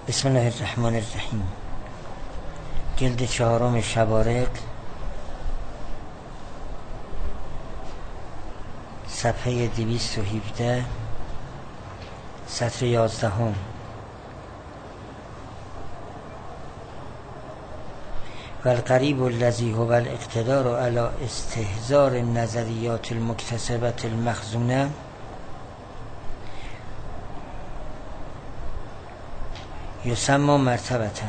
بسم الله الرحمن الرحیم. جلد 4 شبارق، صفحه 217، سطر 11. والقریب الذی هو الاقتدار علی استحضار النظریات المکتسبة المخزونه یسمى مرتبتاً.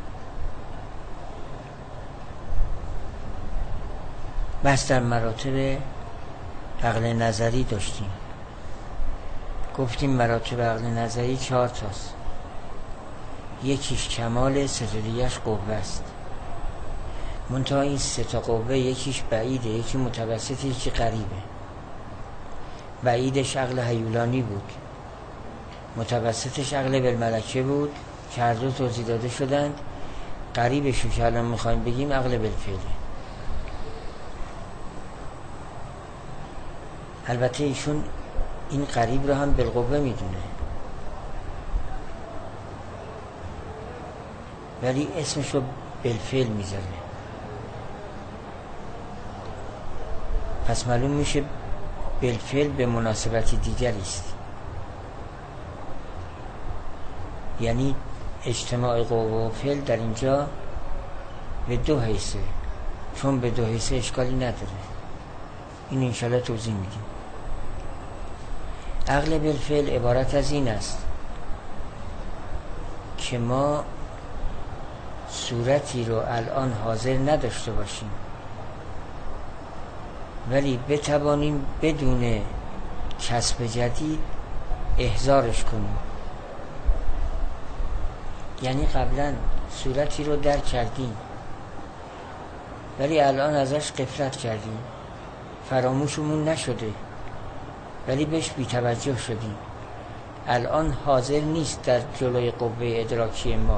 بس در مراتب عقل نظری داشتیم. گفتیم مراتب عقل نظری 4 تاست. یکیش کمال، ستادیش قوه است. منتها این 3 تا قوه یکیش بعیده، یکی متوسط، یکی قریبه. بعیدش عقل هیولانی بود، متوسطش عقل بالملکه بود که هر دو توضیح داده شدند. قریبشو که الان میخوایم بگیم عقل بالفعله. البته ایشون این قریب رو هم بالقوه میدونه، ولی اسمش رو بالفعل میذاره. پس معلوم میشه بالفعل به مناسبتی دیگری است. یعنی اجتماع قوه و فعل در اینجا به 2 حیثه، چون به 2 حیثه اشکالی نداره. این انشالله توضیح میدیم. عقل بالفعل عبارت از این است که ما صورتی رو الان حاضر نداشته باشیم، ولی بتوانیم بدون کسب جدید احضارش کنیم. یعنی قبلا صورتی رو درک کردیم، ولی الان ازش غفلت کردیم، فراموشمون نشده، ولی بهش بی‌توجه شدیم. الان حاضر نیست در جلوی قوه ادراکی ما،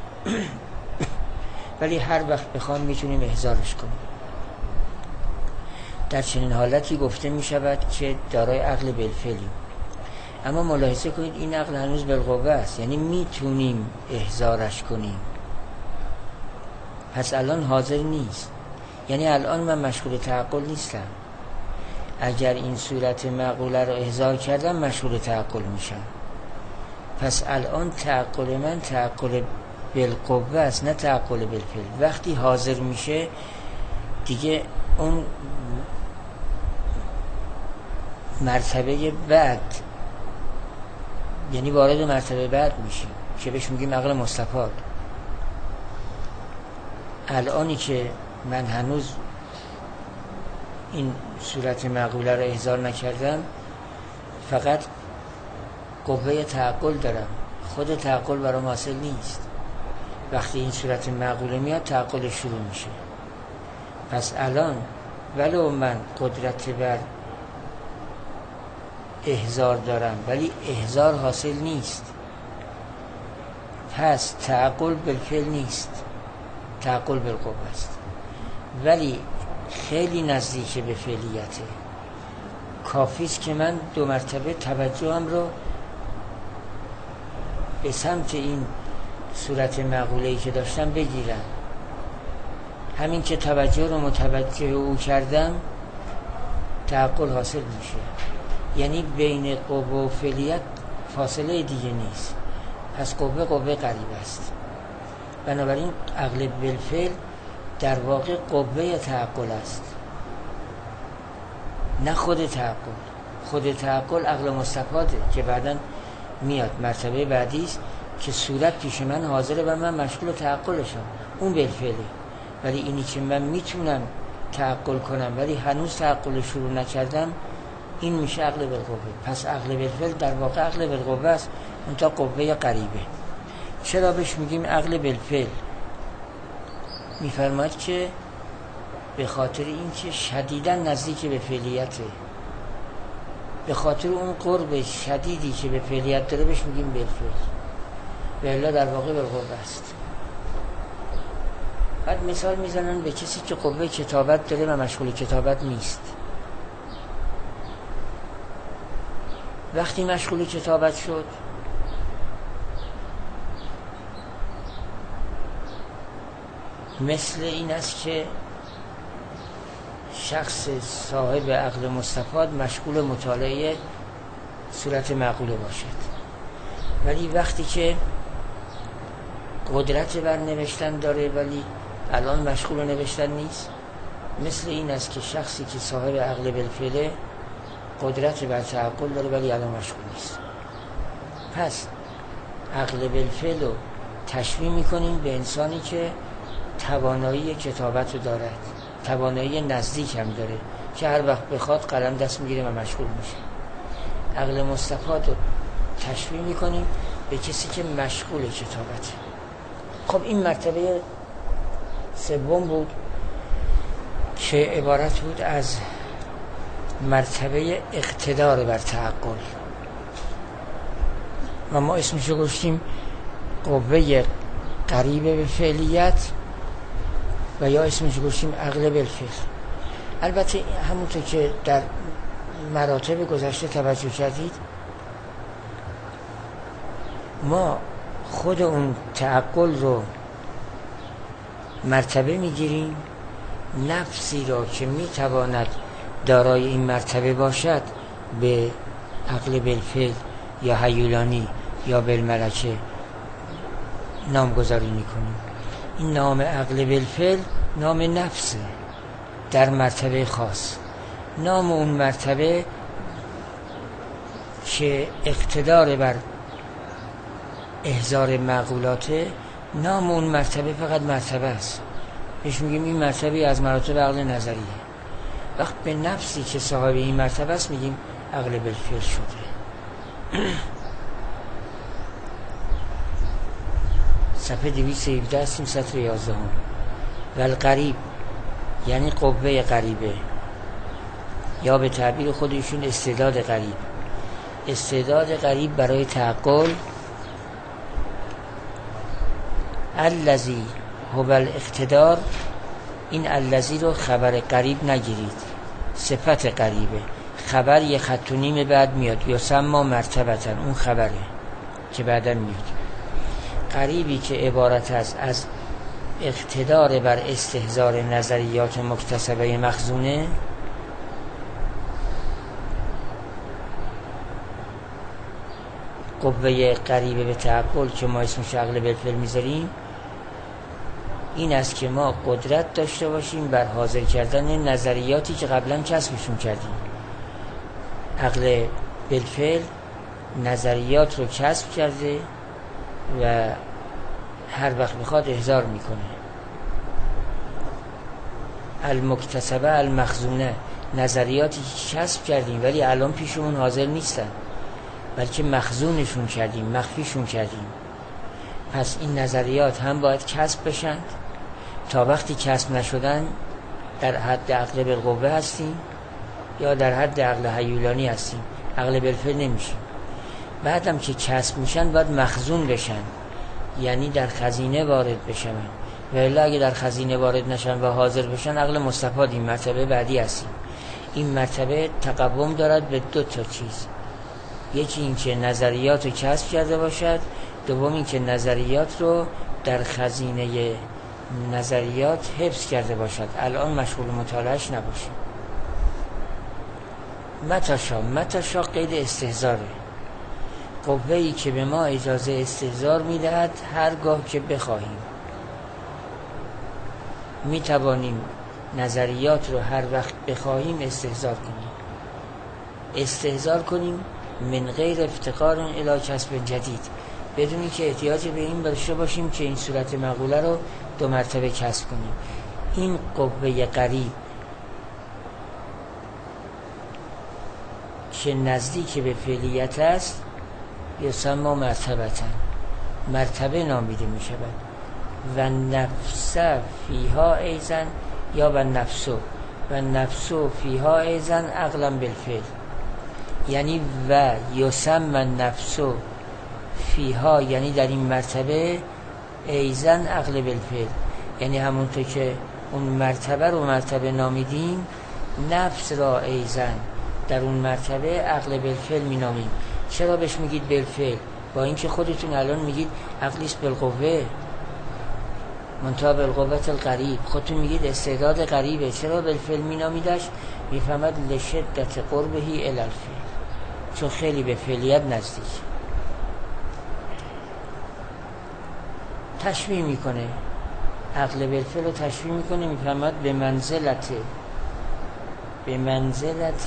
ولی هر وقت بخوام میتونیم احضارش کنیم. در چنین حالتی گفته میشود که دارای عقل بالفعلیم. اما ملاحظه کنید این عقل هنوز بالقوه است، یعنی میتونیم احضارش کنیم. پس الان حاضر نیست، یعنی الان من مشغول تعقل نیستم. اگر این صورت معقوله رو احضار کردم مشغول تعقل میشم. پس الان تعقل من تعقل بالقوه است، نه تعقل بالفعل. وقتی حاضر میشه دیگه اون مرتبه بعد، یعنی وارد مرتبه بعد میشیم که بهش میگیم عقل مستفاد. الانی که من هنوز این صورت معقوله رو احضار نکردم، فقط قوه تعقل دارم، خود تعقل برام حاصل نیست. وقتی این صورت معقوله میاد تعقل شروع میشه. پس الان ولو من قدرت بر احضار دارم، ولی احضار حاصل نیست. پس تعقل بالفعل نیست، تعقل بالقوه است، ولی خیلی نزدیک به فعلیته. کافیست که من 2 مرتبه توجهم رو به سمت این صورت معقوله‌ای که داشتم بگیرم. همین که توجه رو متوجه او کردم تعقل حاصل میشه. یعنی بین قوه و فعلیت فاصله دیگه نیست. پس قوه قریب است. بنابراین عقل بالفعل در واقع قوه تعقل است، نه خود تعقل. خود تعقل عقل مستفاده که بعداً میاد. مرتبه بعدی است که صورت پیش من حاضره و من مشغول تعقلشم، اون بالفعله. ولی اینی که من میتونم تعقل کنم ولی هنوز تعقل شروع نکردم، این میشه عقل بالقوه. پس عقل بالفعل در واقع عقل بالقوه است، اون تا قوه قریبه. چرا بهش میگیم عقل بالفعل؟ میفرماید که به خاطر این که شدیداً نزدیک به فعلیته، به خاطر اون قرب شدیدی که به فعلیت داره بهش میگیم بالفعل، و الا در واقع بالقوه است. بعد مثال میزنن به کسی که قوه کتابت داره و مشغول کتابت نیست. وقتی مشغول کتابت شد مثل این است که شخص صاحب عقل مستفاد مشغول مطالعه صورت معقوله باشد، ولی وقتی که قدرت بر نوشتن داره ولی الان مشغول نوشتن نیست، مثل این است که شخصی که صاحب عقل بالفعله قدرت بر تعقل داره ولی الان مشغول نیست. پس عقل بالفعل رو تشبیه میکنیم به انسانی که توانایی کتابت رو دارد، توانایی نزدیک هم داره که هر وقت بخواد قلم دست میگیره و مشغول میشه. عقل مستفاد رو تشبیه میکنیم به کسی که مشغول کتابت. خب این مرتبه سوم بود که عبارت بود از مرتبه اقتدار بر تعقل و ما اسمشو گفتیم قوه قریبه به فعلیت و یا اسمشو گفتیم عقل بالفعل. البته همونطور که در مراتب گذشته توجه کردید، ما خود اون تعقل رو مرتبه میگیریم، نفسی را که میتواند دارای این مرتبه باشد به عقل بالفعل یا هیولانی یا بالملکه نامگذاری میکنیم. این نام عقل بالفعل نام نفسه در مرتبه خاص. نام اون مرتبه که اقتدار بر احضار معقولاته، نام اون مرتبه فقط مرتبه است. بهش میگیم این مرتبه از مراتب عقل نظریه. وقت به نفسی که صاحب این مرتبه است میگیم عقل بالفعل شده. صفحه 217 هستیم، سطر 11. و القریب یعنی قوه قریبه یا به تعبیر خودشون استعداد قریب. استعداد قریب برای تعقل الذی هو الاقتدار. این الذی رو خبر قریب نگیرید، صفت قریبه. خبر یه خط و نیم بعد میاد، یا سما مرتبتا، اون خبره که بعداً میاد. قریبی که عبارت است از اقتدار بر استحضار نظریات مکتسبه مخزونه، قوه قریبه به تعقل که ما اسمش عقل بالفعل میذاریم، این است که ما قدرت داشته باشیم بر حاضر کردن نظریاتی که قبلا کسبشون کردیم. عقل بالفعل نظریات رو کسب کرده و هر وقت بخواد احضار میکنه. المکتسبه المخزونه، نظریاتی که کسب کردیم ولی الان پیشمون حاضر نیستن، بلکه مخزونشون کردیم، مخفیشون کردیم. پس این نظریات هم باید کسب بشن. تا وقتی کسب نشدن در حد عقل بالقوه هستیم یا در حد عقل هیولانی هستیم، عقل بالفعل نمیشیم. بعدم که کسب میشن باید مخزون بشن، یعنی در خزینه وارد بشن. و الا اگه در خزینه وارد نشن و حاضر بشن، عقل مستفاد این مرتبه بعدی هستیم. این مرتبه تقوم دارد به دو تا چیز: یکی این که نظریات رو کسب کرده باشد، دوم این که نظریات رو در خزینه نظریات حفظ کرده باشد، الان مشغول مطالعهش نباشه. متاشا قید استحضاره، قوه‌ای که به ما اجازه استحضار میدهد هرگاه که بخواهیم. میتوانیم نظریات رو هر وقت بخواهیم استحضار کنیم من غیر افتقار الی کسب جدید، بدونی که احتیاج به این داشته باشیم که این صورت معقوله رو دو مرتبه کسب کنیم. این قوه قریب که نزدیک به فعلیت است یسمى مرتبتا، مرتبه نامیده می شود. و نفس فیها ایزن یا و نفسو فیها ایزن عقلا بالفعل، یعنی و یسمى نفسو فیها، یعنی در این مرتبه ایزن عقل بالفعل، یعنی همونطور که اون مرتبه رو مرتبه نامیدیم، نفس را ایزن در اون مرتبه عقل بالفعل می نامیم. چرا بهش میگید بالفعل؟ با اینکه خودتون الان میگید عقلیست بالقوه. منتها بالقوت القریب. خودتون میگید استعداد قریبه، چرا بالفعل مینامیدش؟ میفهمد لشدت قربهی الی الفعل، چون خیلی به فعلیت نزدیک. تشبیه میکنه، عقل بالفعل رو تشبیه میکنه، میفهمد به منزلت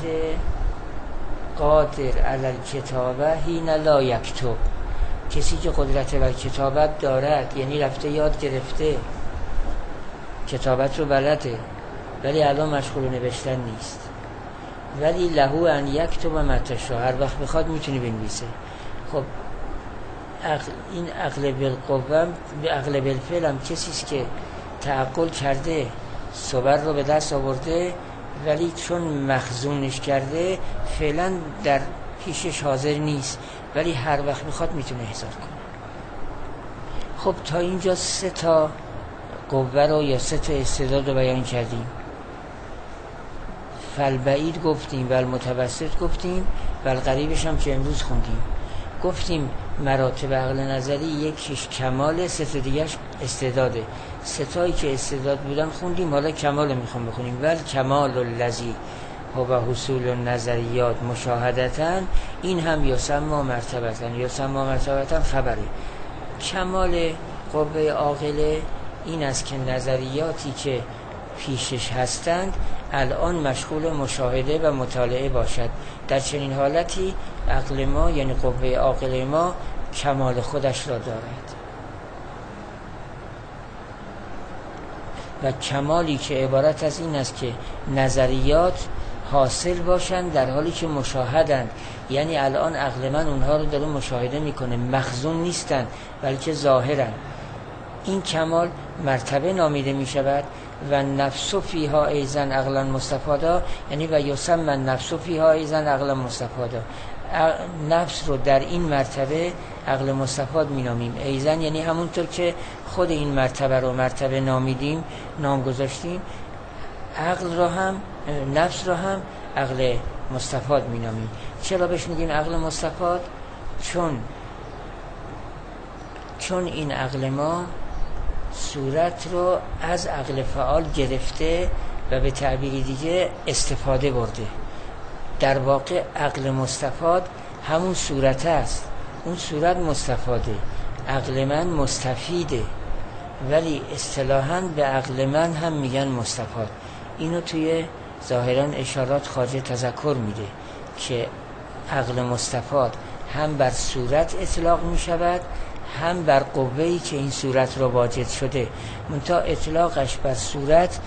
قادر علی الکتابه حین لا یکتب. کسی که قدرت بر کتابت دارد، یعنی رفته یاد گرفته، کتابت رو بلده، ولی الان مشغول نوشتن نیست، ولی لهو ان یکتب متشا، هر وقت بخواد میتونه بنویسه. خب این عقل بالقوه، به عقل بالفعل هم کسی است که تعقل کرده، صبر رو به دست آورده، ولی چون مخزونش کرده فعلا در پیشش حاضر نیست، ولی هر وقت بخواد میتونه احضار کنه. خب تا اینجا 3 تا قوه رو یا 3 تا استعداد رو بیان کردیم. فالبعید گفتیم، والمتوسط گفتیم، والقریبش هم که امروز خوندیم. گفتیم مراتب عقل نظری یکیش کمال، 3 تا دیگه‌اش استعداده. 3 تایی که استعداد بودن خوندیم، حالا کمال میخوام بخونیم. ول کمال الذی هو حصول النظریات مشاهدتاً، این هم یسمى مرتبتاً خبره. کمال قوه عاقله این است که نظریاتی که پیشش هستند الان مشغول مشاهده و مطالعه باشد. در چنین حالتی عقل ما، یعنی قوه عاقله ما، کمال خودش را دارد. و کمالی که عبارت از این است که نظریات حاصل باشند در حالی که مشاهدند، یعنی الان عقل من اونها رو داره مشاهده میکنه، مخزون نیستن بلکه ظاهرن. این کمال مرتبه نامیده میشود. و نفس فیها ایضا عقلا مستفادا، یعنی و یسمى النفس فیها ایضا عقلا مستفادا. نفس رو در این مرتبه عقل مستفاد مینامیم. ایضا یعنی همونطور که خود این مرتبه رو مرتبه نامیدیم، نام گذاشتیم، عقل رو هم، نفس رو هم عقل مستفاد مینامیم. چرا بهش میگیم عقل مستفاد؟ چون این عقل ما صورت رو از عقل فعال گرفته و به تعبیری دیگه استفاده برده. در واقع عقل مستفاد همون صورت است، اون صورت مستفاده، عقل من مستفیده، ولی اصطلاحاً به عقل من هم میگن مستفاد. اینو توی ظاهراً اشارات خواجه تذکر میده که عقل مستفاد هم بر صورت اطلاق میشود، هم بر قوه‌ای که این صورت را واجد شده. منتها اطلاقش بر صورت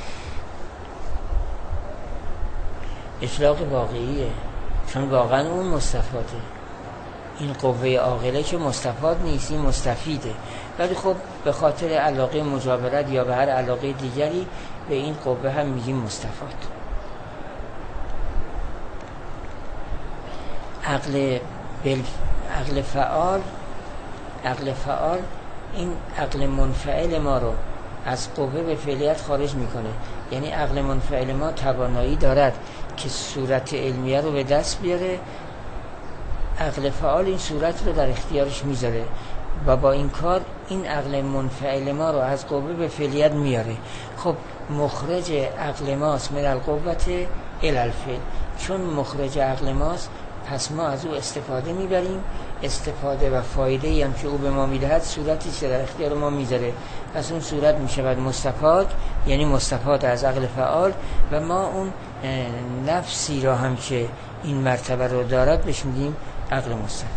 اطلاق واقعیه، چون واقعا اون مستفاده. این قوه عاقله که مستفاد نیست، این مستفیده. ولی خب به خاطر علاقه مجاورت یا به هر علاقه دیگری به این قوه هم میگیم مستفاد. عقل فعال این عقل منفعل ما رو از قوه به فعلیت خارج میکنه. یعنی عقل منفعل ما توانایی دارد که صورت علمیه رو به دست بیاره، عقل فعال این صورت رو در اختیارش میذاره و با این کار این عقل منفعل ما رو از قوه به فعلیت میاره. خب مخرج عقل ماست من القوت الی الفعل، چون مخرج عقل ماست پس ما از او استفاده میبریم. استفاده و فایده هم که او به ما میدهد صورتی که در اختیار ما میذاره، پس اون صورت میشود مستفاد، یعنی مستفاد از عقل فعال. و ما اون نفسی را هم که این مرتبه رو دارد بهش میگیم عقل مستفاد.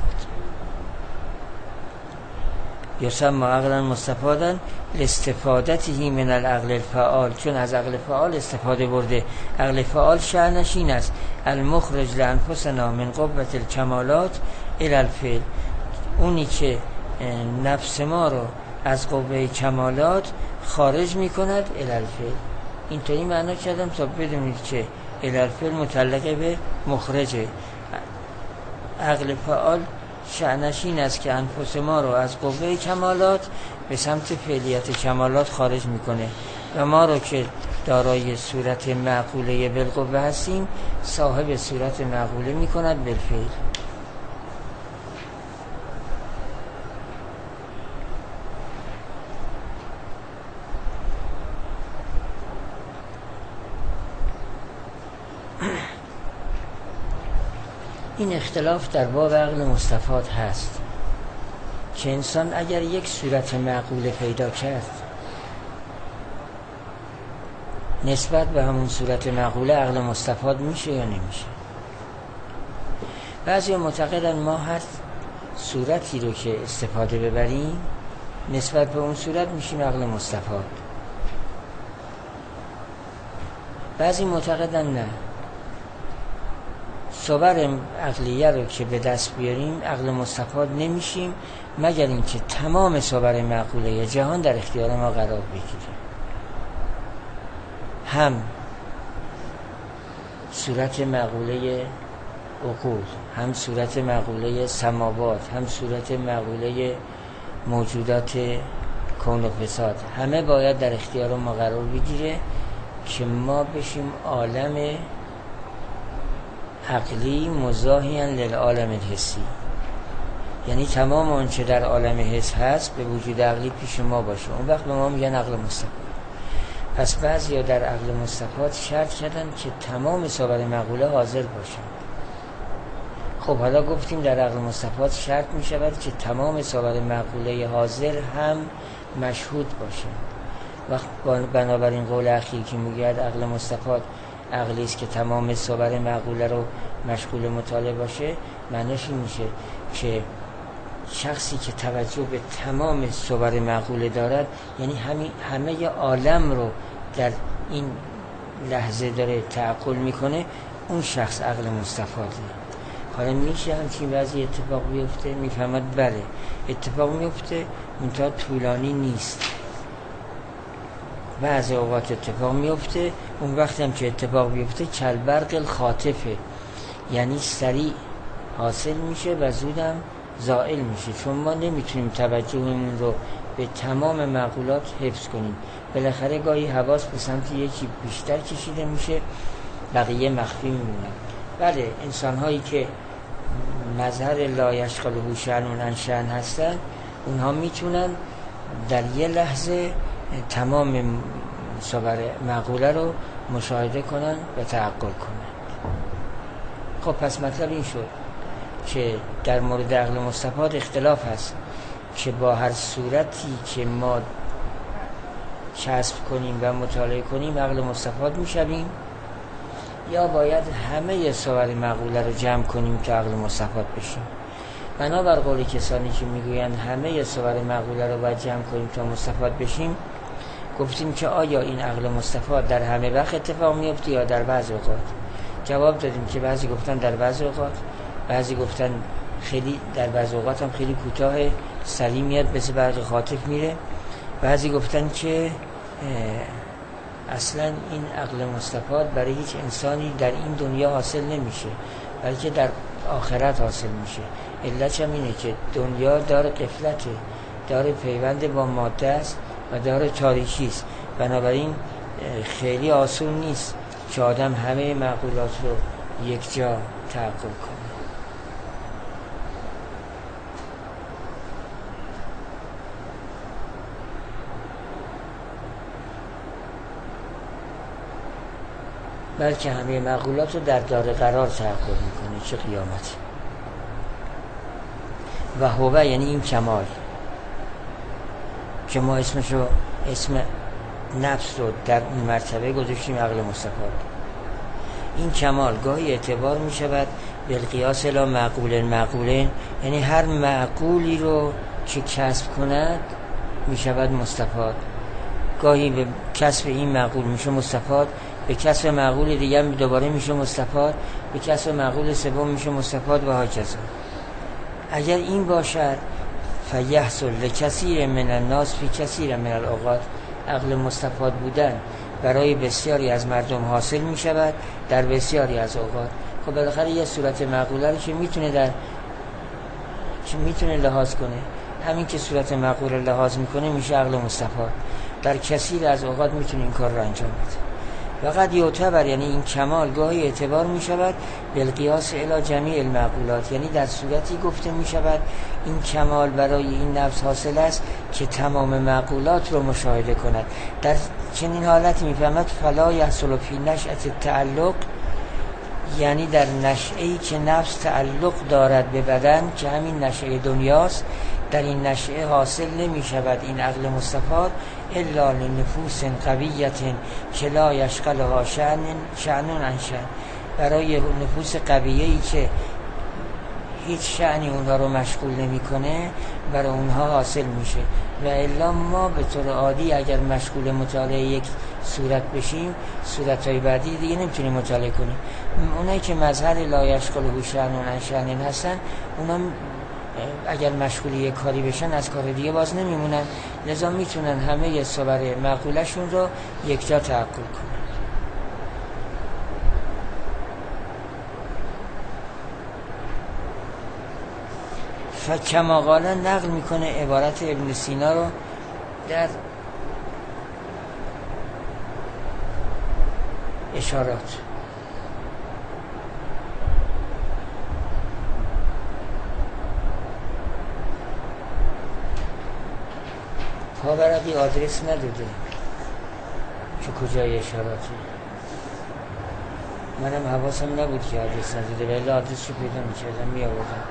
یسمى عقلا مستفادا لاستفادته من العقل الفعال، چون از عقل فعال استفاده برده. عقل فعال شأنش این است المخرج لانفسنا من قوة الکمالات الی الفعل، اونی که نفس ما رو از قوه کمالات خارج میکند الی الفعل. اینطوری معنا کردم تا بدونید که الی الفعل متعلق به مخرجه. عقل فعال شأنش این است که انفس ما رو از قوه کمالات به سمت فعلیت کمالات خارج میکنه و ما رو که دارای صورت معقوله بالقوه هستیم صاحب صورت معقوله میکند بالفعل. این اختلاف در باب عقل مستفاد هست که انسان اگر یک صورت معقوله پیدا کرد نسبت به همون صورت معقوله عقل مستفاد میشه یا نمیشه. بعضی معتقدن ما هر صورتی رو که استفاده ببریم نسبت به اون صورت میشیم عقل مستفاد. بعضی معتقدن نه، صور عقلیه رو که به دست بیاریم عقل مستفاد نمیشیم مگر اینکه تمام صور معقوله جهان در اختیار ما قرار بگیره، هم صورت معقوله عقول، هم صورت معقوله سماوات، هم صورت معقوله موجودات کون و فساد، همه باید در اختیار ما قرار بگیره که ما بشیم عالم عقلی مزاحیاً للعالم الحسی، یعنی تمام آنچه در عالم حس هست به وجود عقلی پیش ما باشه. اون وقت به ما میگن عقل مستفاد. پس بعضیا در عقل مستفاد شرط کردن که تمام صور معقوله حاضر باشن. خب حالا گفتیم در عقل مستفاد شرط می شود که تمام صور معقوله حاضر هم مشهود باشه. وقت بنابراین قول اخیر که میگه عقل مستفاد عقلی است که تمام صور معقوله رو مشغول مطالعه باشه، معنیش این میشه که شخصی که توجه به تمام صور معقوله دارد یعنی همه عالم رو در این لحظه داره تعقل میکنه، اون شخص عقل مستفاده. حالا میشه همچین وضعی اتفاق بیفته؟ میفهمد بله اتفاق میفته، منتها طولانی نیست. بعضی اوقات اتفاق میفته، اون وقت هم که اتفاق بیفته کالبرق الخاطفه، یعنی سریع حاصل میشه و زودم زائل میشه، چون ما نمیتونیم توجهمون رو به تمام معقولات حفظ کنیم. بالاخره گاهی حواس به سمت یکی بیشتر کشیده میشه، بقیه مخفی میمونن. بله انسان هایی که مظهر لا یشغله شأن عن شأن هستن، اونها میتونن در یه لحظه تمام صور معقوله رو مشاهده کنن و تعقل کنن. خب پس مطلب این شد که در مورد عقل مستفاد اختلاف هست که با هر صورتی که ما کسب کنیم و مطالعه کنیم عقل مستفاد میشویم، یا باید همه صور معقوله رو جمع کنیم که عقل مستفاد بشیم. بنابر قول کسانی که میگویند همه صور معقوله رو باید جمع کنیم تا مستفاد بشیم، گفتیم که آیا این عقل مستفاد در همه وقت اتفاق میفته یا در بعض اوقات؟ جواب دادیم که بعضی گفتن در بعض اوقات، بعضی گفتن خیلی در بعض اوقات هم خیلی کوتاه سریع میاد مثل برق خاطف میره، بعضی گفتن که اصلا این عقل مستفاد برای هیچ انسانی در این دنیا حاصل نمیشه بلکه در آخرت حاصل میشه. علتش هم اینه که دنیا دار غفلته، دار پیوند با ماده است و دار تاریکی است، بنابراین خیلی آسون نیست که آدم همه معقولات رو یک جا تعقل کنه. بلکه همه معقولات رو در دار قرار تعقل میکنه. چه قیامت! و هوه یعنی این کمال که ما اسم نفس رو در اون مرتبه گذاشتیم عقل مستفاد. این کمال گاهی اعتبار می شود بالقیاس الی معقولین، یعنی هر معقولی رو که کسب کند می شود مستفاد. گاهی به کسب این معقول میشه مستفاد، به کسب معقول دیگه دوباره میشه مستفاد، به کسب معقول سوم میشه مستفاد و هاکذا. اگر این باشد فیحصل لکثیر من الناس فی کثیر من الاوقات، عقل مستفاد بودن برای بسیاری از مردم حاصل می شود در بسیاری از اوقات. خب بالاخره یه صورت معقوله رو که میتونه لحاظ کنه، همین که صورت معقوله لحاظ میکنه میشه عقل مستفاد. در کثیر از اوقات میتونه این کار رو انجام بده. وقد یعتبر یعنی این کمال گاهی اعتبار می شود بالقیاس الی جمیع المعقولات، یعنی در صورتی گفته می شود این کمال برای این نفس حاصل است که تمام معقولات رو مشاهده کند. در چنین حالتی می فهمد فلا یحصل فی نشأة التعلق یعنی در نشأه‌ای که نفس تعلق دارد به بدن که همین نشأه دنیاست، در این نشأه حاصل نمی شود این عقل مستفاد الا لنفوس قویت که لا یشغلها شأن عن شأن، برای نفوس قویه‌ای که هیچ شأنی اونها رو مشغول نمی‌کنه برای اونها حاصل میشه. و الا ما به طور عادی اگر مشغول مطالعه یک صورت بشیم، صورت‌های بعدی دیگه نمیتونیم مطالعه کنیم. اونایی که مظهر لا یشغله شأن عن شأن هستن، اونا اگر مشغول یک کاری بشن از کار دیگه باز نمیمونن، لذا میتونن همه صور معقولشون رو یک جا تعقل کنن. فکما قالا نقل میکنه عبارت ابن سینا رو در اشارات. پاورقی آدرس نداده که کجای اشاراتی، منم حواسم نبود که آدرس نداده، ولی آدرس رو پیدا میکردم میآوردم.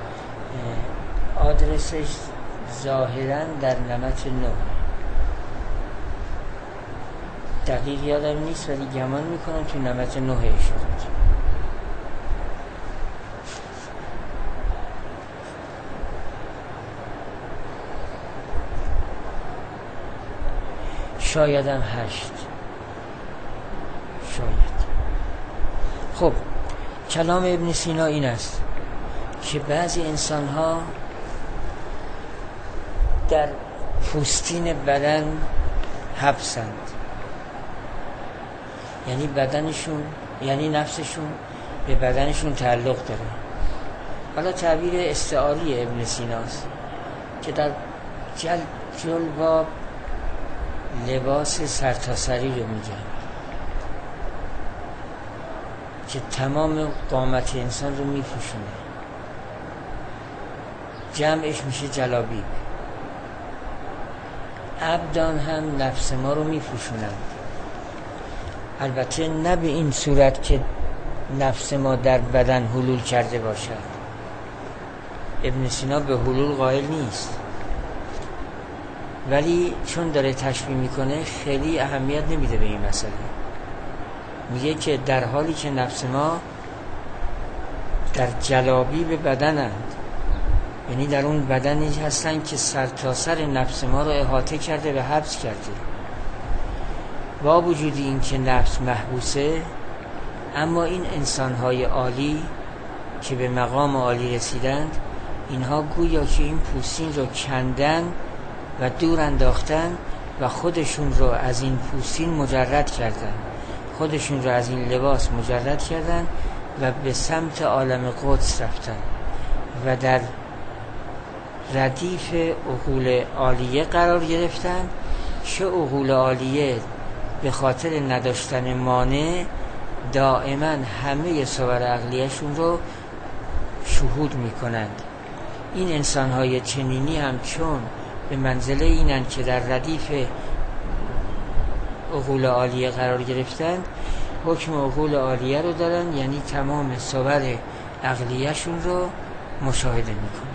آدرسش ظاهرا در نمط 9، دقیق یادم نیست ولی گمان میکنم تو نمط 9 اشارات. شایدم 8 شاید. خب کلام ابن سینا این است که بعضی انسان ها در پوستین بدن حبسند، یعنی بدنشون، یعنی نفسشون به بدنشون تعلق داره. حالا تعبیر استعاری ابن سیناست که در جلباب لباس سرتاسری رو میگن که تمام قامت انسان رو میپوشونه، جمعش میشه جلابیب. ابدان هم نفس ما رو میپوشونن، البته نه به این صورت که نفس ما در بدن حلول کرده باشد. ابن سینا به حلول قائل نیست، ولی چون داره تشبیه میکنه خیلی اهمیت نمیده به این مسئله. میگه که در حالی که نفس ما در جلابیب بدنند، یعنی در اون بدنی هستن که سرتاسر نفس ما رو احاطه کرده و حبس کرده. با وجود این که نفس محبوسه، اما این انسان‌های عالی که به مقام عالی رسیدند، اینها گویا که این پوستین رو کندن و دور انداختن و خودشون رو از این پوستین مجرد کردن، خودشون رو از این لباس مجرد کردن و به سمت عالم قدس رفتن و در ردیف عقول عالیه قرار گرفتن. چه عقول عالیه به خاطر نداشتن مانع دائما همه صور عقلیشون رو شهود میکنند. این انسان‌های چنینی هم چون به منزله اینن که در ردیف عقول عالیه قرار گرفتن، حکم عقول عالیه رو دارن، یعنی تمام صور عقلیشون رو مشاهده میکنن.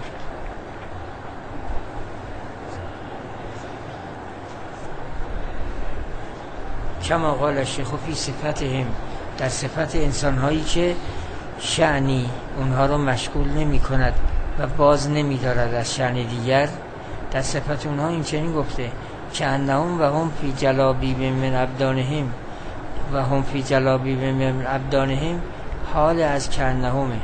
کما قال الشیخ فی صفتهم، در صفت انسان‌هایی که شأنی اونها رو مشغول نمی کند و باز نمی دارد از شأن دیگر، در صفت اونها این چنین گفته که انهم و هم فی جلابیب من ابدانهم و هم فی جلابیب من ابدانهم، حال از کانهمه.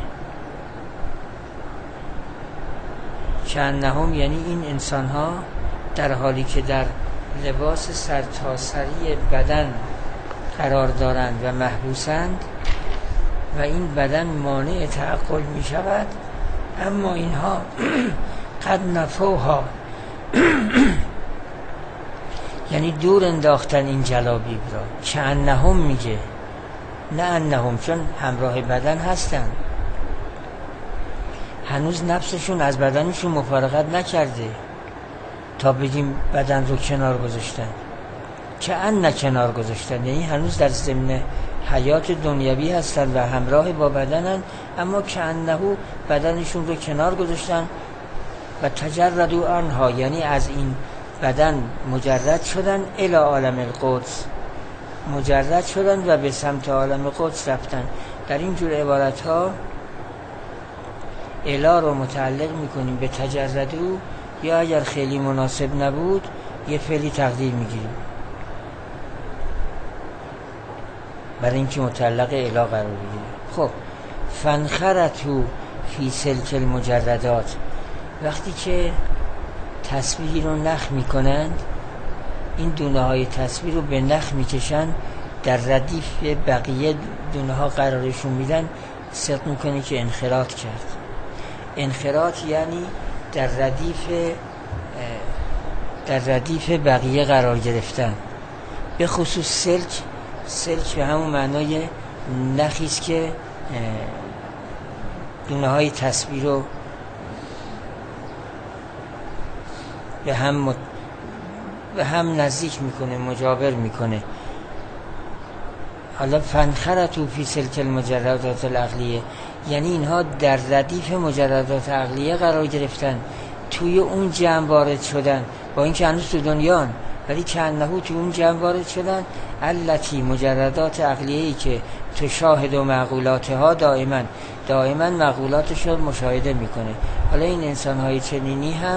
کانهم یعنی این انسان‌ها در حالی که در لباس سرتاسری بدن قرار دارند و محبوسند و این بدن مانع تعقل می شود، اما اینها قد نفوها یعنی دور انداختن این جلابیب را. که انهم میگه، نه انهم، چون همراه بدن هستن، هنوز نفسشون از بدنشون مفارقت نکرده تا بگیم بدن رو کنار گذاشتن. که ان کنار گذاشتن، یعنی هنوز در ضمن حیات دنیوی هستن و همراه با بدنن، اما کأنه بدنشون رو کنار گذاشتن و تجردوا عنها، یعنی از این بدن مجرد شدن، الی عالم القدس مجرد شدن و به سمت عالم قدس رفتن. در این جور عبارت ها الی رو متعلق میکنیم به تجردوا، یا اگر خیلی مناسب نبود یه فعلی تقدیر میگیریم برای اینکه متعلق الی قرار بگیره. خب فانخرطوا فی سلک المجردات، وقتی که تسبیح رو نخ میکنند، این دونه های تسبیح رو به نخ میکشن، در ردیف بقیه دونه ها قرارشون میدن، صدق میکنه که انخراط کرد. انخراط یعنی در ردیف بقیه قرار گرفتن. به خصوص سلک به همون معنای نخیست که دونه های تسبیح رو به هم نزدیک میکنه، مجاور میکنه. حالا فانخرطوا فی سلک المجردات العقلیه، یعنی اینها در ردیف مجردات عقلیه قرار گرفتن، توی اون جمع وارد شدن، با اینکه هنوز تو دنیان، ولی کأنه توی اون جمع وارد شدن. التی مجردات عقلیه‌ای که تشاهد و معقولاتها دائما معقولاتش رو مشاهده میکنه. حالا این انسان‌های چنینی هم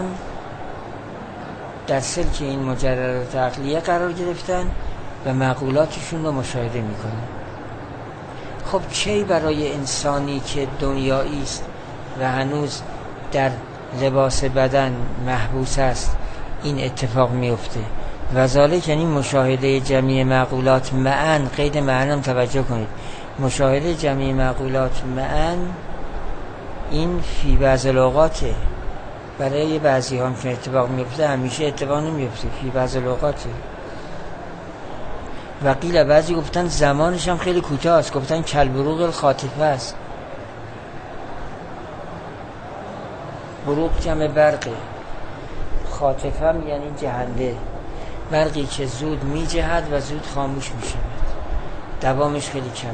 در سلک این مجردات عقلیه قرار گرفتن و معقولاتشون رو مشاهده میکنه. خب چه برای انسانی که دنیایی است و هنوز در لباس بدن محبوس است این اتفاق میفته؟ و ذالک یعنی مشاهده جمعی معقولات معاً، قید معاً هم توجه کنید، مشاهده جمعی معقولات معاً این فی بعض الاوقاته، برای بعضی هم که اتفاق میفته، همیشه اتفاق نمیفته، فی بعض الاوقاته. و قیل بعضی گفتن زمانش هم خیلی کوتاه است، گفتن کالبروق الخاطفه است. بروق جمع برقه، خاطفه هم یعنی جهنده، برقی که زود می جهد و زود خاموش می شود، دوامش خیلی کمه.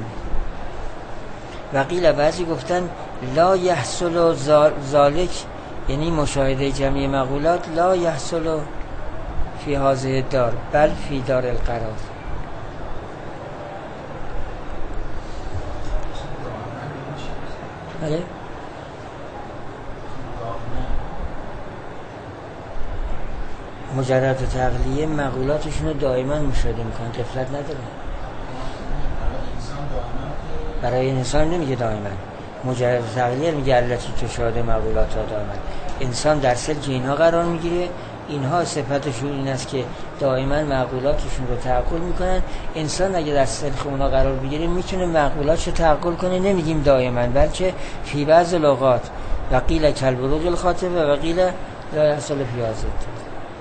و قیل بعضی گفتن لا یحصل ذالک، یعنی مشاهده جمعی مقولات لا یحصل فی هذه الدار بل فی دار القرار. بله مجرد تقلیه مقولاتشون رو دائما مشاهده میکنن، غفلت نداره. برای انسان نمیگه دائما، مجرد تقلیه میگه التی تشاهد مقولات ها دائما. انسان در سلک اینها قرار میگیره، اینها صفتشون این است که دائما معقولاتشون رو تعقل میکنن. انسان اگه در سلک اونها قرار بگیره میتونه معقولاتش رو تعقل کنه، نمیگیم دائما، بلکه فی بعض الاوقات. و قیل کالبروق الخاطفه و قیل لا یحصل فی هذه الدار.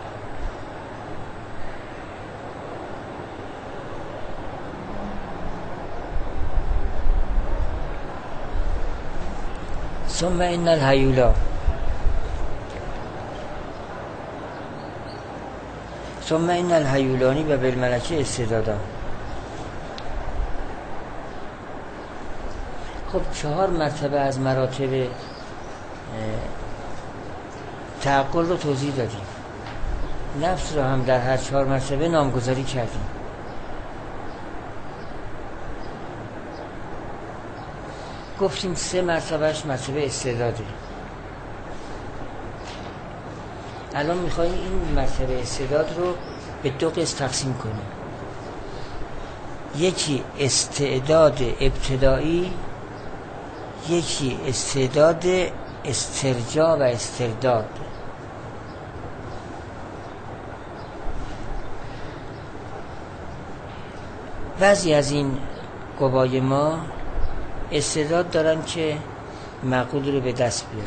ثم ان الهیولا ثم ان الهیولانی و بالملکه استعدادا. خب 4 مرتبه از مراتب تعقل رو توضیح دادیم، نفس رو هم در هر 4 مرتبه نامگذاری کردیم. گفتیم 3 مرتبهش مرتبه استعداده. الان میخواییم این مرتبه استعداد رو به 2 قسم تقسیم کنیم. یکی استعداد ابتدایی، یکی استعداد استرجاع و استرداد. بعضی از این قوای ما استعداد دارن که معقول رو به دست بیارن،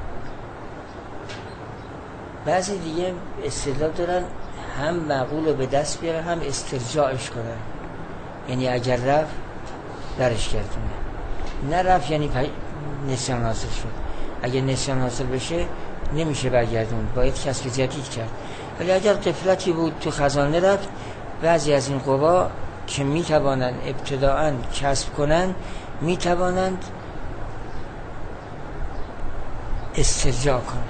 بعضی دیگه استعداد دارن هم معقول رو به دست بیارن هم استرجاعش کنن، یعنی اگر رفت درش گردونه، نه رفت یعنی نسیان حاصل شد. اگر نسیان حاصل بشه نمیشه برگردون، باید کسب جدید کرد. ولی اگر غفلتی بود تو خزانه رفت، بعضی از این قوا که می توانند ابتداءً کسب کنند، می توانند استرجاع کنند.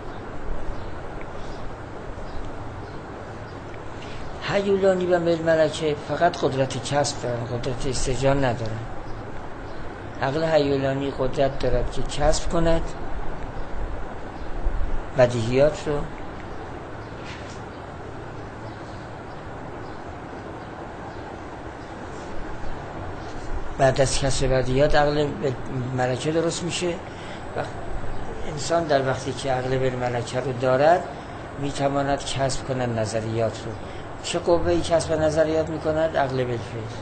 هیولانی و ململکه فقط قدرت کسب دارند، قدرت استرجاع ندارند. عقل هیولانی قدرت دارد که کسب کند بدیهیات رو، بعد از کسب بدیهیات عقل ملکه درست میشه. و انسان در وقتی که عقل ملکه رو دارد میتواند کسب کند نظریات رو. چه قوه‌ای کسب نظریات میکند؟ عقل بالفعل.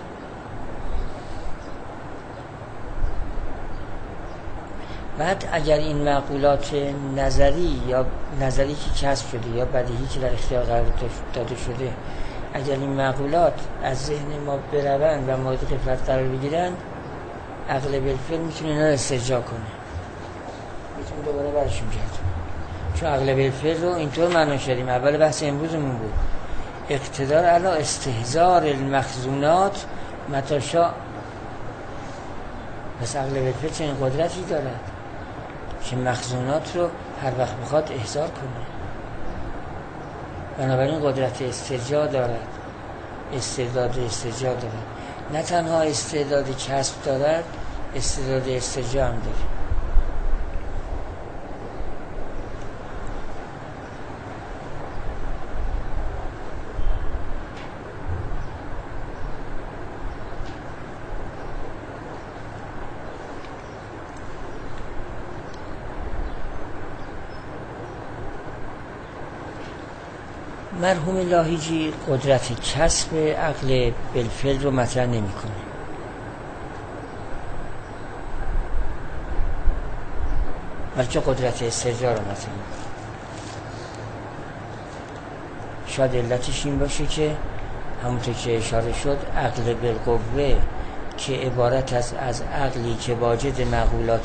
بعد اگر این معقولات نظری یا نظری که کسب شده یا بدیهی که در اختیار قرار داده شده، اگر این معقولات از ذهن ما بروند و مورد غفلت قرار بگیرند، عقل بالفعل میتونه اینا رو استرجاع کنه، میتونه دوباره برشون گردونه. چون عقل بالفعل رو اینطور معنی شدیم، اول بحث امروزمون بود، اقتدار علی استحضار المخزونات متی شاء. پس عقل بالفعل چنین قدرتی دارد که مخزونات رو هر وقت بخواد احضار کنه. بنابراین قدرت استرجاع دارد، استعداد استرجاع دارد. نه تنها استعداد کسب دارد، استعداد استرجاع هم دارد. مرحوم لاهیجی قدرت کسب عقل بالفعل رو مطرح نمی‌کنه. بلکه قدرت استرجاع رو مطرح می‌کنه. شاید علتش این باشه که همونطور که اشاره شد، عقل بالقوه که عبارت از عقلی که واجد معقولات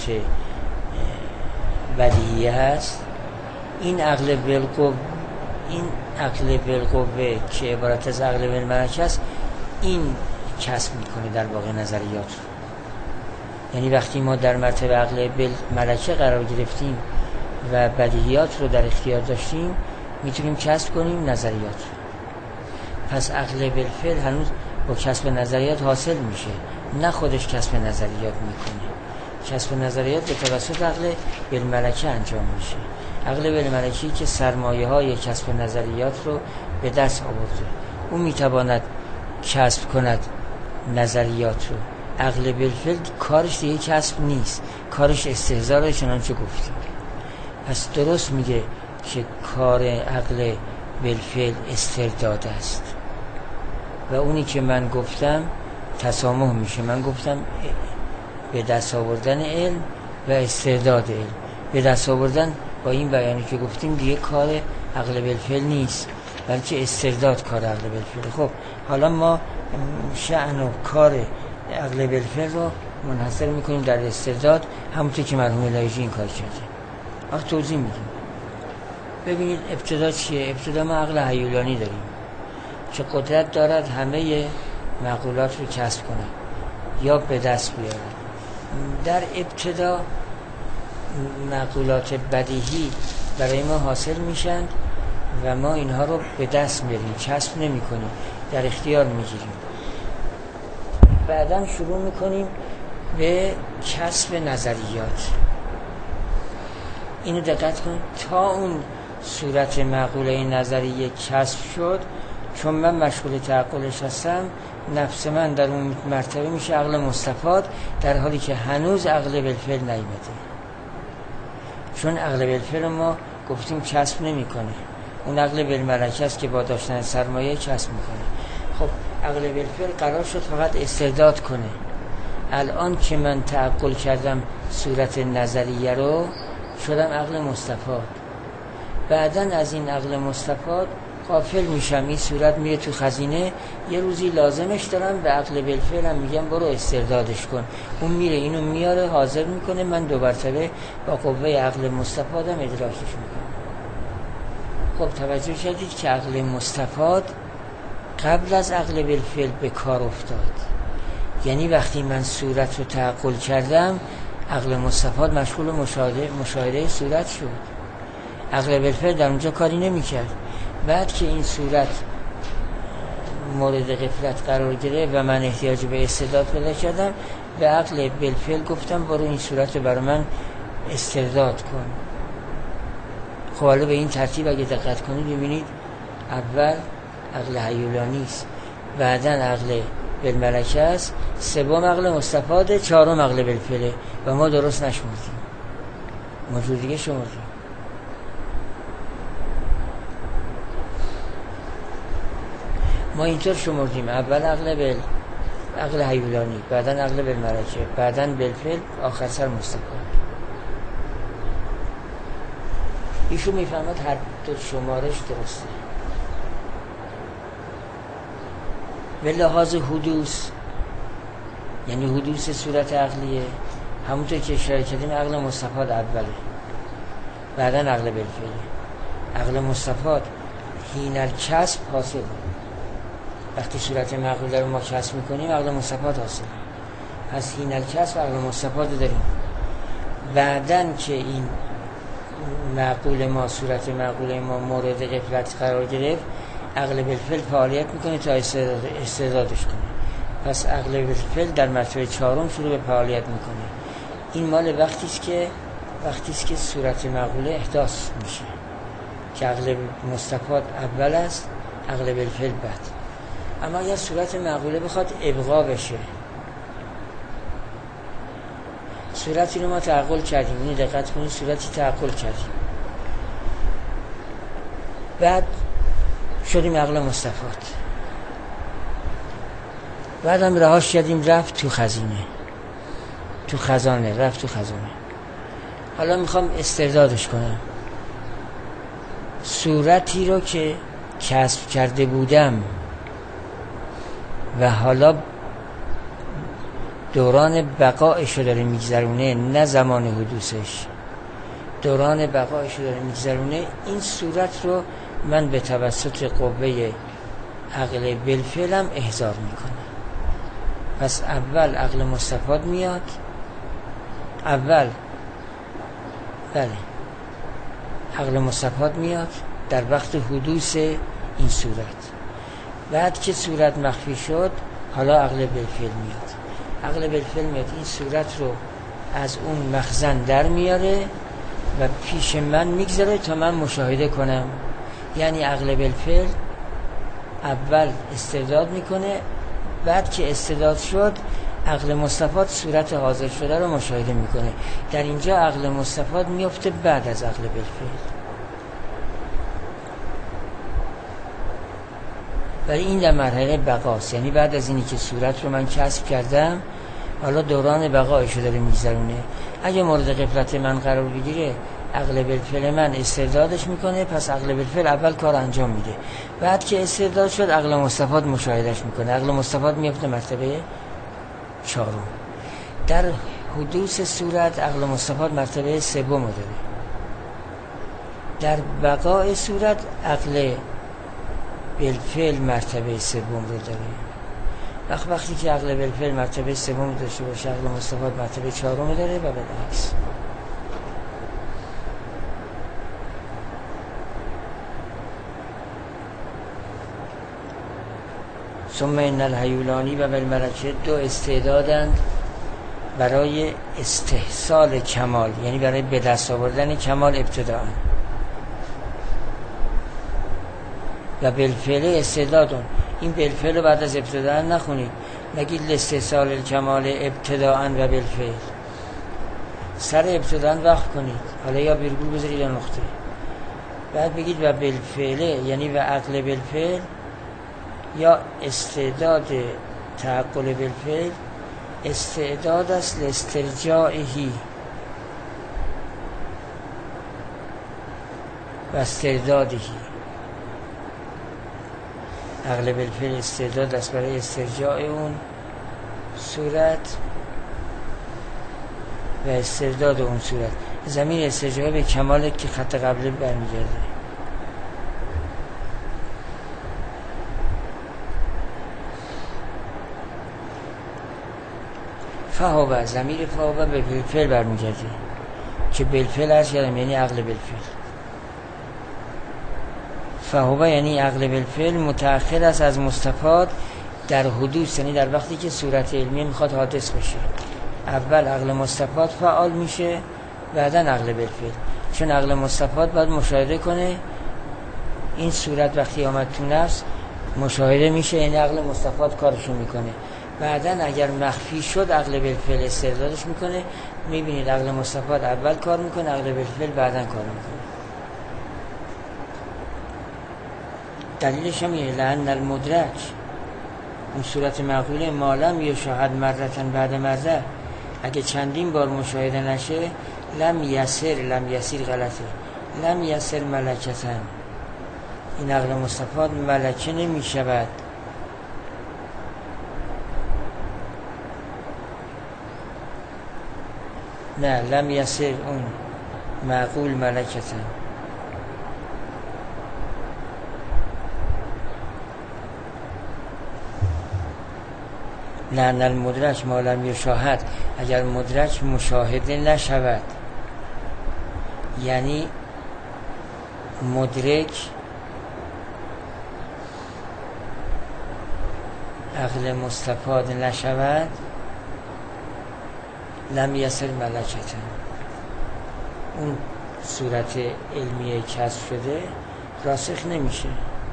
بدیهی هست، این عقل بالقوه که عبارت از عقل بالملکه است، این کسب میکنه در واقع نظریات رو. یعنی وقتی ما در مرتبه عقل بالملکه قرار گرفتیم و بدیهیات رو در اختیار داشتیم، میتونیم کسب کنیم نظریات رو. پس عقل بالفعل هنوز با کسب نظریات حاصل میشه، نه خودش کسب نظریات میکنه. کسب نظریات به توسط عقل بالملکه انجام میشه. عقل بالملکی که سرمایه های کسب نظریات رو به دست آورده، اون میتواند کسب کند نظریات رو. عقل بالفعل کارش دیگه کسب نیست، کارش استحضار، چنانچه گفتیم. پس درست میگه که کار عقل بالفعل استرداد است و اونی که من گفتم تسامح میشه. من گفتم به دست آوردن علم و استرداد علم. به دست آوردن با این بیانی که گفتیم دیگه کار عقل بالفعل نیست، بلکه استرداد کار عقل بالفعل. خب حالا ما شأن و کار عقل بالفعل رو منحصر میکنیم در استرداد، همونطور که مرحوم لاهیجی این کار کرده. وقت توضیح میدیم. ببینید ابتدا چیه؟ ابتدا ما عقل هیولانی داریم که قدرت دارد همه معقولات رو کسب کنه یا به دست بیاره. در ابتدا معقولات بدیهی برای ما حاصل میشن و ما اینها رو به دست میاریم، کسب نمی کنیم، در اختیار میگیریم. بعداً شروع میکنیم به کسب نظریات. اینو دقت کنید، تا اون صورت معقوله نظریه کسب شد، چون من مشغول تعقلش هستم، نفس من در اون مرتبه میشه عقل مستفاد، در حالی که هنوز عقل بالفعل نیامده. چون عقل بالفعل ما گفتیم کسب نمیکنه، اون عقل بالملکه است که با داشتن سرمایه کسب میکنه. خب عقل بالفعل قرار شد فقط استرداد کنه. الان که من تعقل کردم صورت نظریه رو، شدم عقل مستفاد. بعداً از این عقل مستفاد غافل میشم، این صورت میره تو خزینه، یه روزی لازمش دارم، به عقل بالفعل هم میگم برو استردادش کن. اون میره اینو میاره حاضر میکنه، من دو مرتبه با قوه عقل مستفادم ادراکش میکنم. خب توجه کردید که عقل مستفاد قبل از عقل بالفعل به کار افتاد. یعنی وقتی من صورت رو تعقل کردم، عقل مستفاد مشغول مشاهده صورت شد. عقل بالفعل در اونجا کاری نمی کرد. بعد که این صورت مورد غفلت قرار گرفت و من احتیاج به استعداد پیدا کردم، به عقل بالفعل گفتم برو این صورت رو برای من استرداد کن. خب حالا به این ترتیب اگه دقت کنید ببینید اول عقل هیولانی است، بعداً عقل بالملکه است، سوم عقل مستفاده، چهارم عقل بالفعل. و ما درست نشمردیم، ما جور دیگه شمردیم. ما اینطور شمردیم: اول عقل هیولانی، بعداً عقل بالملکه، بعداً بالفعل، آخر سر مستفاد. ایشون میفهمد هر دو شمارش درسته. به لحاظ حدوث، یعنی حدوث صورت عقلیه، همونطور که اشاره کردیم عقل مستفاد اوله، بعداً عقل بالفعل. عقل مستفاد حین الکسب حاصل. وقتی صورت معقوله رو ما کسب میکنیم عقل مستفاد حاصل. پس حین الکسب عقل مستفاد داریم. بعداً که این معقول ما، صورت معقول ما مورد غفلت قرار گرفت، عقل بالفعل فعالیت میکنه تا استعدادش کنه. پس عقل بالفعل در مرتبه چهارم شروع به فعالیت میکنه. این مال وقتی است که صورت معقوله احداث میشه، که عقل مستفاد اول است، عقل بالفعل بعد. اما اگر صورت معقوله بخواد ابقا بشه، صورتی رو ما تعقل کردیم، اینو دقت کنید، صورتی تعقل کردیم، بعد شدیم عقل مستفاد، بعدم رهاش کردیم، رفت تو خزانه. حالا میخوام استردادش کنم. صورتی رو که کسب کرده بودم و حالا دوران بقایش رو داره میگذرونه، نه زمان حدوثش، دوران بقایش رو داره میگذرونه، این صورت رو من به توسط قوه عقل بالفعلم احضار میکنم. پس اول عقل مستفاد میاد، عقل مستفاد میاد در وقت حدوث این صورت. بعد که صورت مخفی شد، حالا عقل بالفعل میاد. عقل بالفعل میاد این صورت رو از اون مخزن در میاره و پیش من میگذاره تا من مشاهده کنم. یعنی عقل بالفعل اول استعداد میکنه، بعد که استعداد شد عقل مستفاد صورت حاضر شده رو مشاهده میکنه. در اینجا عقل مستفاد میفته بعد از عقل بالفعل. ولی این در مرحله بقاست، یعنی بعد از اینی که صورت رو من کسب کردم، حالا دوران بقایشو داره میگذرونه. اگه مورد غفلت من قرار بگیره، عقل بالفعل من استعدادش میکنه، پس عقل بالفعل اول کار انجام میده. بعد که استعداد شد عقل مستفاد مشاهدهش میکنه، عقل مستفاد میفته مرتبه چهارم. در حدوث صورت عقل مستفاد مرتبه سوم داره. در بقای صورت عقل بالفعل مرتبه سوم رو داره. وقتی که عقل بالفعل مرتبه سوم داشته باشه، عقل مستفاد مرتبه چهارم داره و بالعکس. ثم ان الهیولانی و بالملکه دو استعدادند برای استحصال کمال، یعنی برای به دست آوردن کمال ابتداء. و بالفعل استعدادون، این بالفعل رو بعد از ابتداء نخونید، نگید استحصال الکمال ابتداء و بالفعل. سر ابتداء وقف کنید، حالا یا ویرگول بذارید یا نقطه، بعد بگید و بالفعل، یعنی و عقل بالفعل یا استعداد تعقل بالفعل استعداد است لاسترجاعهی و استعدادهی. عقل بالفعل استعداد است برای استرجاع اون صورت و استعداد اون صورت. زمین استرجاع به کماله که خط قبل برمیگرده. فهو ضمیر فهو به بالفعل برمیگرده که بالفعل هست یعنی عقل بالفعل. فهو یعنی عقل بالفعل متأخر است از مستفاد در حدوث، یعنی در وقتی که صورت علمی میخواد حادث بشه. اول عقل مستفاد فعال میشه، بعدا عقل بالفعل. چون عقل مستفاد باید مشاهده کنه این صورت وقتی آمد تو نفس مشاهده میشه، یعنی عقل مستفاد کارشو میکنه. بعدا اگر مخفی شد عقل بالفعل استردادش میکنه. میبینید عقل مستفاد اول کار میکنه، عقل بالفعل بعدا کار میکنه. دلیلش هم اینه لأن المدرک، اون صورت معقوله مالم یا شاهد مرتن بعد مرده، اگه چندین بار مشاهده نشه لم یسیر غلطه، لم یسیر ملکتن، این عقل مستفاد ملکه نمی شود. نه، لم یسیر اون معقول ملکتن. لأن المدرک ما لم یشاهد، اگر مدرک مشاهده نشود، یعنی مدرک عقل مستفاد نشود، لم یصل ملکتن، اون صورت علمیه کسب شده راسخ نمیشه.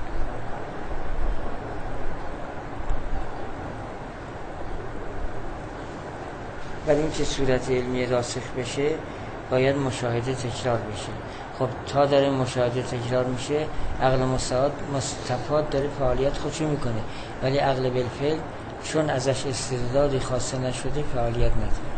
ولی این که صورت علمی راسخ بشه باید مشاهده تکرار بشه. خب تا داره مشاهده تکرار میشه عقل مستفاد داره فعالیت خودشو میکنه، ولی عقل بالفعل چون ازش استعدادی خاصه نشده فعالیت نداره.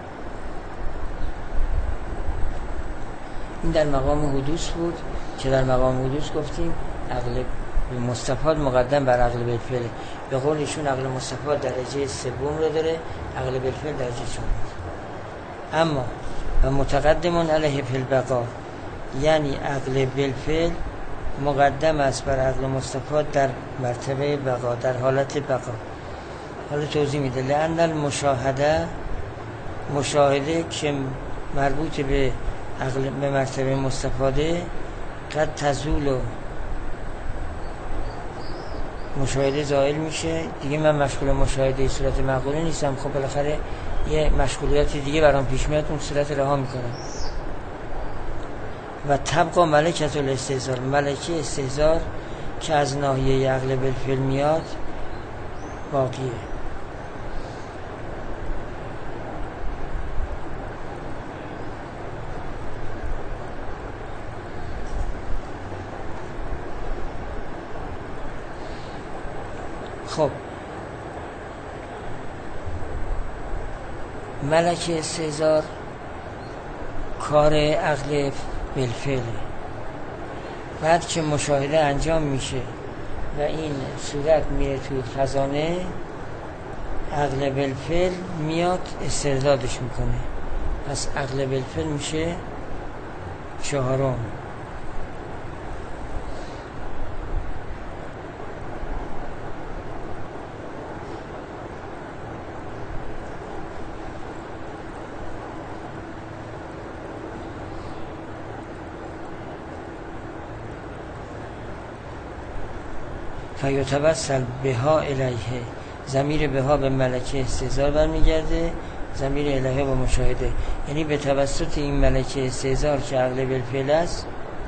این در مقام حدوث بود که در مقام حدوث گفتیم عقل مستفاد مقدم بر عقل بالفعل. به قول ایشون عقل مستفاد درجه سوم رو داره، عقل بالفعل درجه چهارم. اما و متقدمون علیه فی البقا، یعنی عقل بالفعل مقدم است بر عقل مستفاد در مرتبه بقا، در حالت بقا. حالا توضیح میده لأن المشاهده، مشاهده که مربوط به عقل به مرتبه مستفاده، قد تزول و مشاهده زائل میشه دیگه. من مشغول مشاهده صورت معقوله نیستم، خب بالاخره یه مشغولیت دیگه برام پیش میاد، اون صورت رها میکنم. و طبقا ملکت الاستحضار، ملکه استحضار که از ناحیه عقل بالفعل میاد باقیه. خب ملکه استحضار کار عقل بالفعله. بعد که مشاهده انجام میشه و این صورت میره توی خزانه، عقل بالفعل میاد استردادش میکنه. پس عقل بالفعل میشه چهارم. فیتوسل بها الیه، ضمیر بها به ملکه استحضار برمیگرده، ضمیر الیه با مشاهده، یعنی به توسط این ملکه استحضار که عقل بالفعل است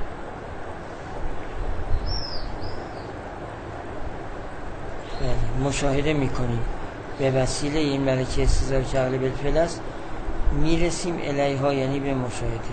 مشاهده میکنیم، به وسیله این ملکه استحضار که عقل بالفعل است میرسیم الیها، یعنی به مشاهده.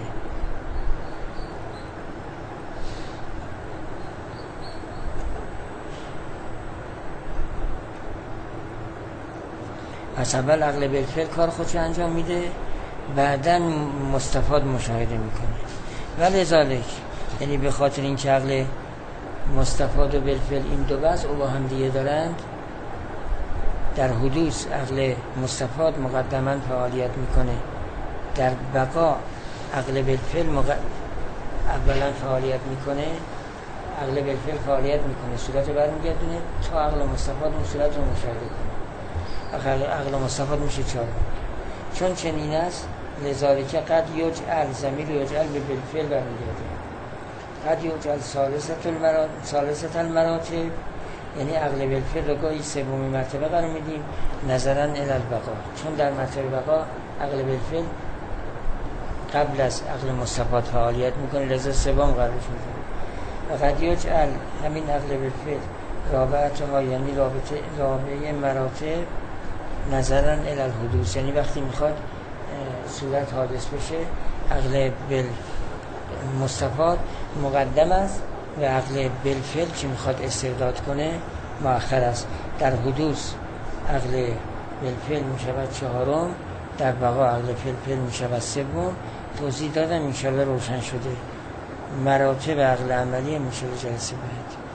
پس اول عقل بالفعل کار خودشو انجام میده، بعدن مستفاد مشاهده میکنه. ولی ذالک، یعنی به خاطر این که عقل مستفاد و بالفعل این دو وضع با هم دیگه دارند، در حدوث عقل مستفاد مقدما فعالیت میکنه، در بقا عقل بالفعل اولا فعالیت میکنه، عقل بالفعل فعالیت میکنه، صورت رو برمیگردونه تا عقل مستفاد اون صورت رو مشاهده کنه. عقل مستفاد میشه چهار. چون چنین است لذالک قد یجعل ضمیر یجعل به بالفعل برمیگرده. قد یجعل ثالثه المراتب، یعنی عقل بالفعل رو گاهی سومین مرتبه قرار میدیم نظرا الی البقا، چون در مرتبه بقا عقل بالفعل قبل از عقل مستفاد فعالیت میکنه، لذا سوم قرارش میدیم. و قد یجعل همین عقل بالفعل رابعه ها، یعنی رابعه مراتب نظرا الی الحدوث، یعنی وقتی میخواد صورت حادث بشه عقل بالمستفاد مقدم است و عقل بالفعل که میخواد استرداد کنه مؤخر است. در حدوث عقل بالفعل میشود چهارم، در بقا عقل بالفعل میشود سوم. توضیح دادم، انشاءالله روشن شده. مراتب عقل عملی میشه جلسه بعد.